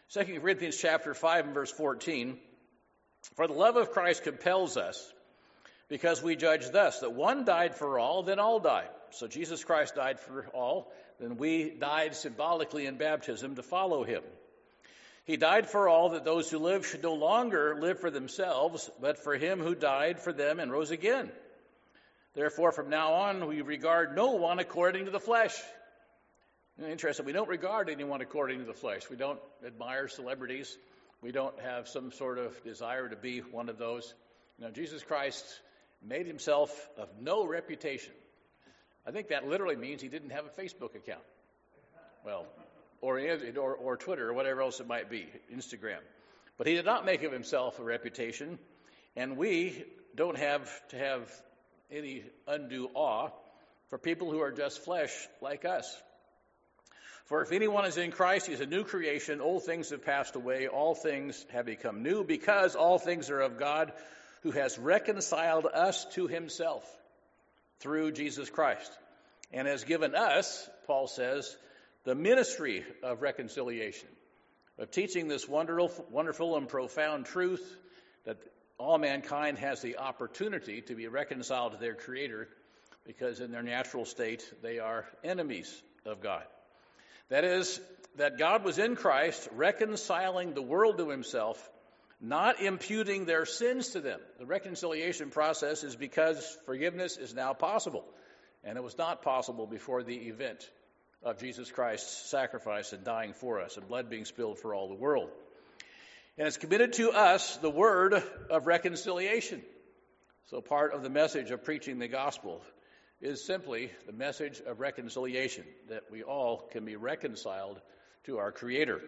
Second Corinthians chapter five and verse fourteen, for the love of Christ compels us, because we judge thus, that one died for all, then all died. So Jesus Christ died for all, then we died symbolically in baptism to follow him. He died for all, that those who live should no longer live for themselves, but for him who died for them and rose again. Therefore, from now on, we regard no one according to the flesh. Interesting, we don't regard anyone according to the flesh. We don't admire celebrities. We don't have some sort of desire to be one of those. You know, Jesus Christ made himself of no reputation. I think that literally means he didn't have a Facebook account. Well, or, or, or Twitter, or whatever else it might be, Instagram. But he did not make of himself a reputation, and we don't have to have any undue awe for people who are just flesh like us. For if anyone is in Christ, he is a new creation. Old things have passed away. All things have become new, because all things are of God, who has reconciled us to himself through Jesus Christ, and has given us, Paul says, the ministry of reconciliation, of teaching this wonderful, wonderful and profound truth that all mankind has the opportunity to be reconciled to their Creator, because in their natural state they are enemies of God. That is, that God was in Christ reconciling the world to himself, not imputing their sins to them. The reconciliation process is because forgiveness is now possible, and it was not possible before the event of Jesus Christ's sacrifice and dying for us, and blood being spilled for all the world. And it's committed to us the word of reconciliation. So part of the message of preaching the gospel is simply the message of reconciliation, that we all can be reconciled to our Creator.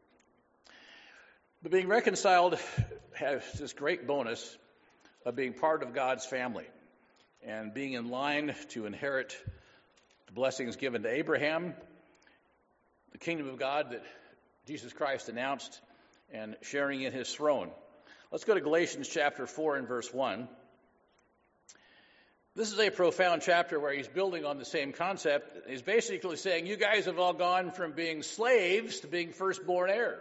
But being reconciled has this great bonus of being part of God's family and being in line to inherit the blessings given to Abraham, the kingdom of God that Jesus Christ announced, and sharing in his throne. Let's go to Galatians chapter four and verse one. This is a profound chapter where he's building on the same concept. He's basically saying, you guys have all gone from being slaves to being firstborn heirs.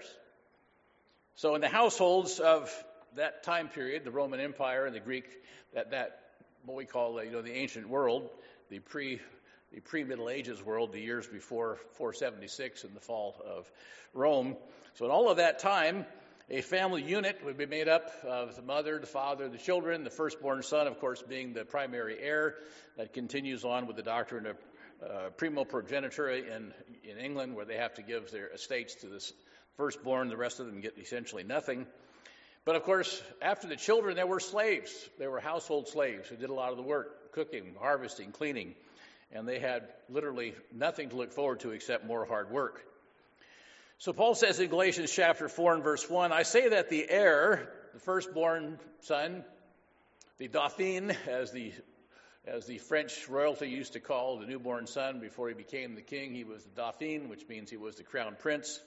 So in the households of that time period, the Roman Empire and the Greek, that, that what we call you know the ancient world, the pre the pre-Middle Ages world, the years before four seventy-six and the fall of Rome. So in all of that time, a family unit would be made up of the mother, the father, the children, the firstborn son, of course, being the primary heir. That continues on with the doctrine of uh, primogeniture in, in England, where they have to give their estates to this firstborn. The rest of them get essentially nothing. But, of course, after the children, there were slaves. There were household slaves who did a lot of the work, cooking, harvesting, cleaning. And they had literally nothing to look forward to except more hard work. So Paul says in Galatians chapter four and verse one, I say that the heir, the firstborn son, the dauphin, as the as the French royalty used to call the newborn son before he became the king, he was the dauphin, which means he was the crown prince,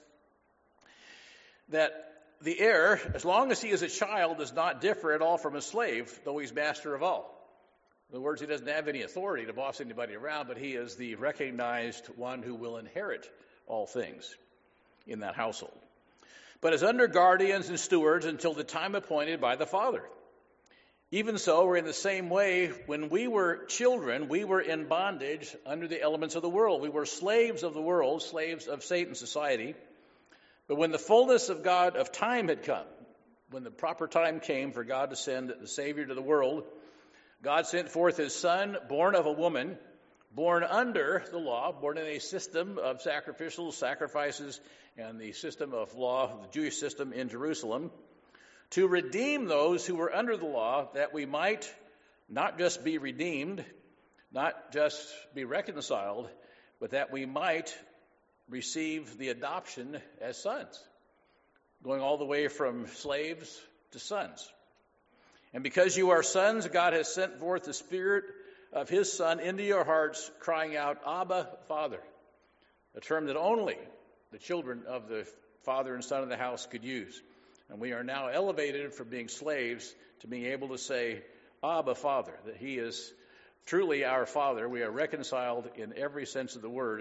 that the heir, as long as he is a child, does not differ at all from a slave, though he's master of all. In other words, he doesn't have any authority to boss anybody around, but he is the recognized one who will inherit all things in that household, but is under guardians and stewards until the time appointed by the Father. Even so, we're in the same way, when we were children, we were in bondage under the elements of the world. We were slaves of the world, slaves of Satan's society. But when the fullness of God of time had come, when the proper time came for God to send the Savior to the world, God sent forth his Son, born of a woman, born under the law, born in a system of sacrificial sacrifices and the system of law, the Jewish system in Jerusalem, to redeem those who were under the law, that we might not just be redeemed, not just be reconciled, but that we might receive the adoption as sons, going all the way from slaves to sons. And because you are sons, God has sent forth the Spirit of his Son into your hearts, crying out, Abba, Father, a term that only the children of the father and son of the house could use. And we are now elevated from being slaves to being able to say, Abba, Father, that he is truly our Father. We are reconciled in every sense of the word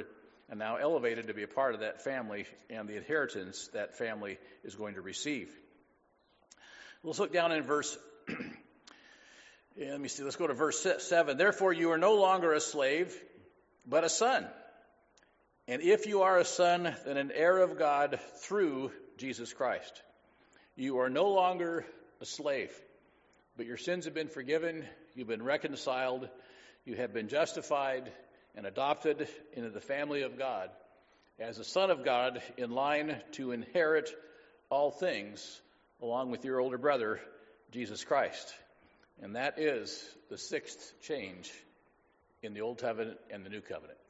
and now elevated to be a part of that family and the inheritance that family is going to receive. Let's look down in verse, let me see, let's go to verse seven. Therefore you are no longer a slave, but a son. And if you are a son, then an heir of God through Jesus Christ. You are no longer a slave, but your sins have been forgiven, you've been reconciled, you have been justified and adopted into the family of God as a son of God in line to inherit all things along with your older brother, Jesus Christ. And that is the sixth change in the Old Covenant and the New Covenant.